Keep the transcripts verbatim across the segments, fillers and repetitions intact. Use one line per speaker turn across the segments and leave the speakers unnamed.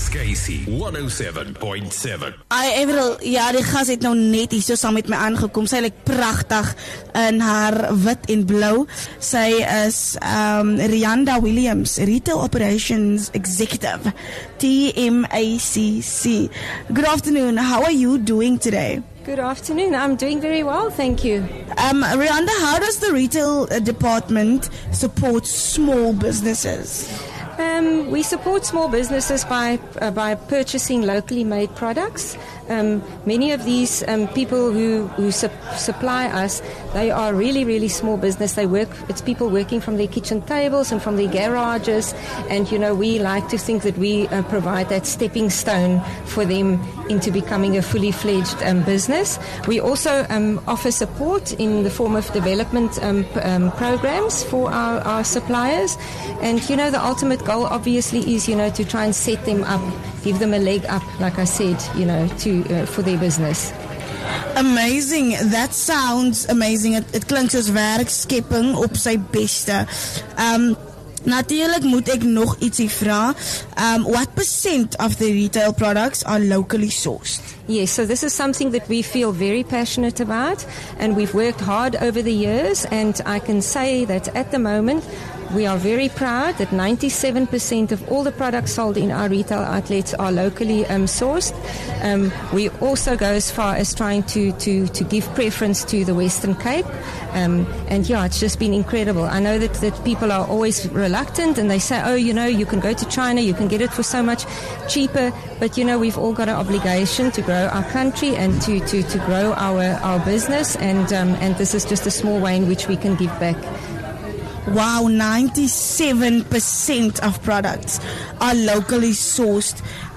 Dis Casey one oh seven point seven.
Ai Avril, ja, die gas het nou net hier so saam met my aangekom. Sy lyk pragtig in haar wit en blou. Sy is um, Rianda Williams, Retail Operations Executive, T M A C C. Good afternoon. How are you doing today?
Good afternoon. I'm doing very well, thank you.
Um, Rianda, how does the retail uh, department support small businesses?
Um, we support small businesses by uh, by purchasing locally made products. Um, many of these um, people who, who su- supply us, they are really, really small business. They work, it's people working from their kitchen tables and from their garages. And, you know, we like to think that we uh, provide that stepping stone for them into becoming a fully fledged um, business. We also um, offer support in the form of development um, p- um, programs for our, our suppliers. And, you know, the ultimate goal obviously is, you know, to try and set them up, give them a leg up, like I said, you know, to uh, for their business.
Amazing. That sounds amazing. Het, het klinkt soos werkskepping op sy beste. Um, Natuurlijk moet ek nog ietsie vra. Um, what percent of the retail products are locally sourced?
Yes, so this is something that we feel very passionate about, and we've worked hard over the years, and I can say that at the moment we are very proud that ninety-seven percent of all the products sold in our retail outlets are locally um, sourced. Um, we also go as far as trying to, to, to give preference to the Western Cape. Um, and yeah, it's just been incredible. I know that, that people are always reluctant and they say, oh, you know, you can go to China, you can get it for so much cheaper. But, you know, we've all got an obligation to grow our country and to, to, to grow our, our business. And, um, and this is just a small way in which we can give back.
Wow, ninety-seven percent of products are locally sourced.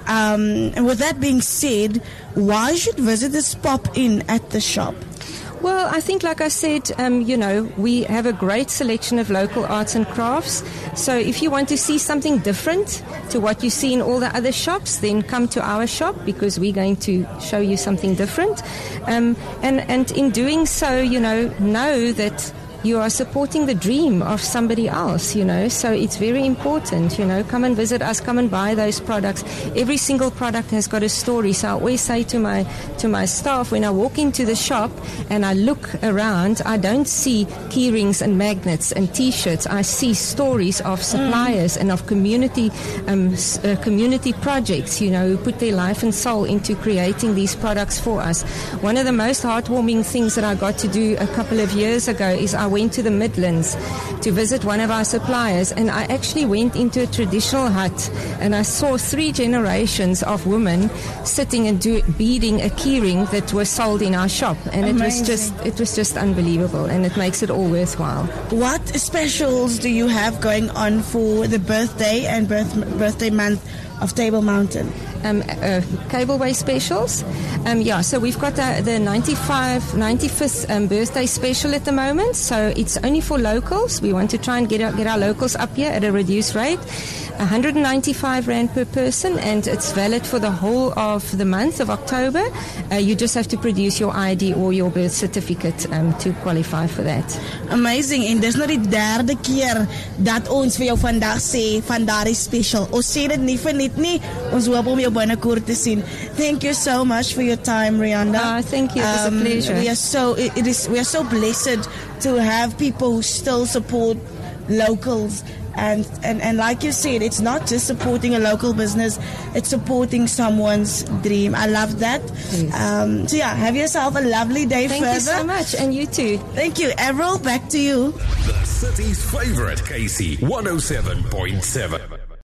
Um, and with that being said, why should visitors pop in at the shop?
Well, I think, like I said, um, you know, we have a great selection of local arts and crafts. So if you want to see something different to what you see in all the other shops, then come to our shop because we're going to show you something different. Um, and, and in doing so, you know, know that you are supporting the dream of somebody else, you know, so it's very important, you know, come and visit us, come and buy those products. Every single product has got a story, so I always say to my to my staff, when I walk into the shop and I look around, I don't see key rings and magnets and t-shirts, I see stories of suppliers mm. and of community um, uh, community projects, you know, who put their life and soul into creating these products for us. One of the most heartwarming things that I got to do a couple of years ago is I went to the Midlands to visit one of our suppliers, and I actually went into a traditional hut and I saw three generations of women sitting and do, beading a keyring that was sold in our shop, and Amazing. it was just it was just unbelievable, and it makes it all worthwhile.
What specials do you have going on for the birthday and birth, birthday month of Table Mountain?
Um, uh, Cableway specials. Um, yeah, so we've got the, the ninety-five, ninety-fifth um, birthday special at the moment. So it's only for locals. We want to try and get our, get our locals up here at a reduced rate. one hundred ninety-five rand per person, and it's valid for the whole of the month of October. Uh, you just have to produce your I D or your birth certificate um, to qualify for that.
Amazing. En dis nou die derde keer dat ons vir jou vandag sê van daardie special. Ons sê dit nie vir net nie. Ons hoop om jou binnekort te sien. Thank you so much for your time, Rianda.
Uh, thank you. It was um, a pleasure.
We are so it, it is we are so blessed to have people who still support locals. And, and and like you said, it's not just supporting a local business, it's supporting someone's dream. I love that.
Yes.
Um, so yeah, have yourself a lovely day
Thank
further.
you so much, and you too.
Thank you. Avril, back to you.
The city's favourite, Casey one oh seven point seven.